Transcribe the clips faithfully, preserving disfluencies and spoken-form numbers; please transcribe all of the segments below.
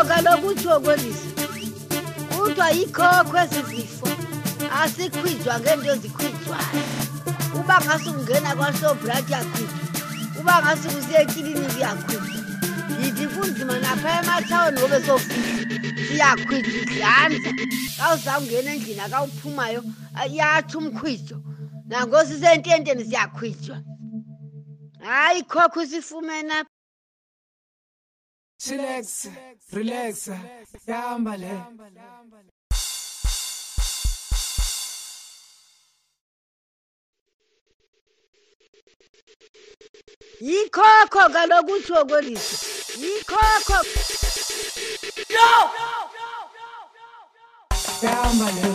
kaloku utsho kolisa kuthiwa yikhokho esizifo asikhwijwa ngento ezikhwijwayo. Uba ngasukungena kwaShoprite yakhwijwa, uba ngasukusiya ekliniki yakhwijwa, yithi kunzima naphaya emathawuni ngobe sofika siyakhwijwa idlanza. Kawuzawungena endlini akawuphumayo yatsho umkhwijo, nangosisententeni siyakhwijwa. Hayi ikhokho isifumene apha. Chillax, relax, yahamba le. Yikhokho kaloku utsho kolisa, yikhokho. Yahamba le.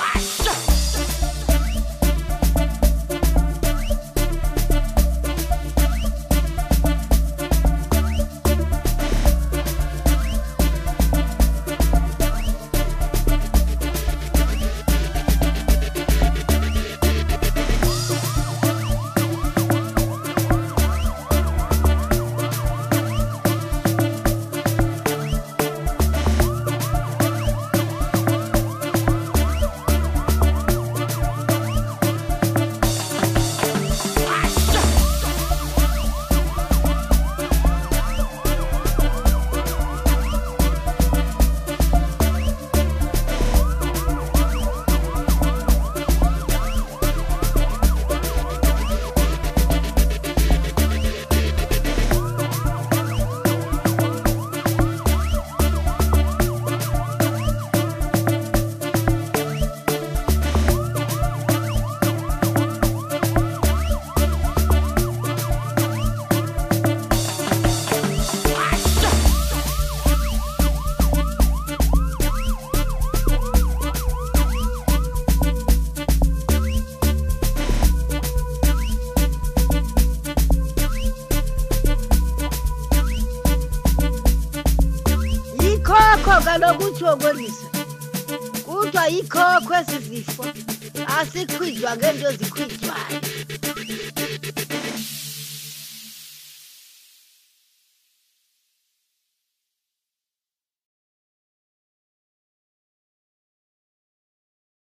Yikhokho kaloku utsho kolisa kuthiwa yikhokho esizifo asikhwijwa ngento ezikhwijwayo.